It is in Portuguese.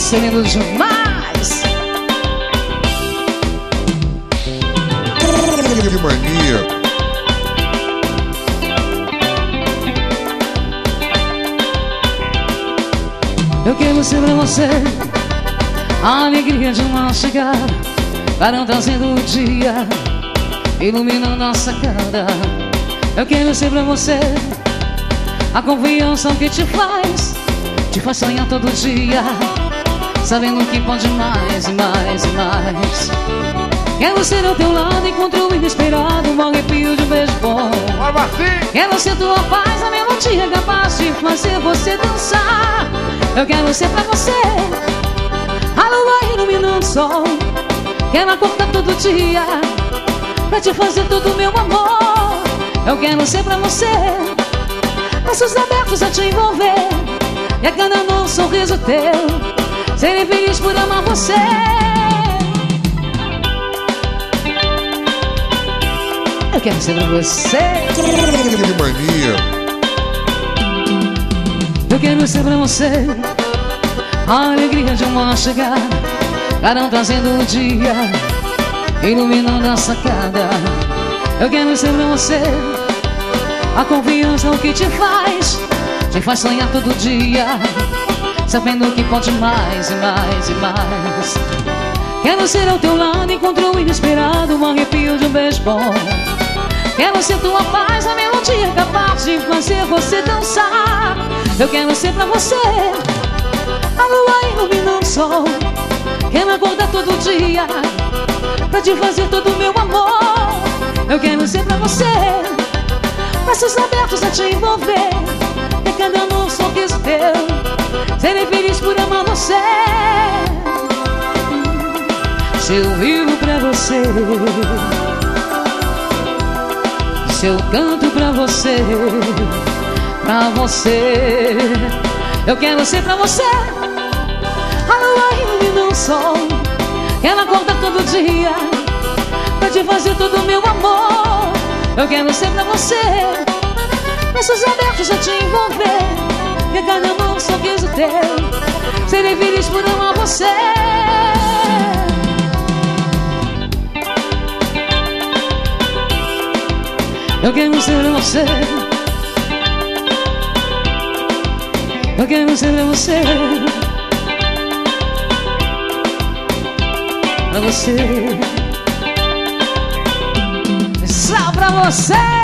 Você é lindo demais. Que mania. Eu quero ser pra você a alegria de uma chegada, varão trazendo o dia, iluminando nossa cara. Eu quero ser pra você a confiança que te faz sonhar todo dia, sabendo que pode mais e mais e mais. Quero ser ao teu lado enquanto o inesperado, um arrepio de um beijo bom. Quero ser tua paz, a melodia capaz de fazer você dançar. Eu quero ser pra você a lua iluminando o sol. Quero acordar todo dia pra te fazer todo o meu amor. Eu quero ser pra você braços abertos a te envolver, e a cada novo sorriso teu serei feliz por amar você. Eu quero ser pra você. Que mania. Eu quero ser pra você a alegria de uma chegada, varão trazendo o dia, iluminando a sacada. Eu quero ser pra você a confiança que te faz sonhar todo dia, sabendo que pode mais e mais e mais. Quero ser ao teu lado enquanto o inesperado, um arrepio de um beijo bom. Quero ser tua paz, a melodia capaz de fazer você dançar. Eu quero ser pra você a lua iluminando o sol. Quero acordar todo dia pra te fazer todo o meu amor. Eu quero ser pra você braços abertos a te envolver, e cada novo sorriso teu serei feliz por amar você. Se eu vivo pra você, se eu canto pra você, eu quero ser pra você a lua iluminando o sol. Quero acordar todo dia pra te fazer todo o meu amor. Eu quero ser pra você braços abertos a te envolver, e a cada novo sorriso teu serei feliz por amar você. Eu quero ser pra você, eu quero ser pra você, pra você, só pra você.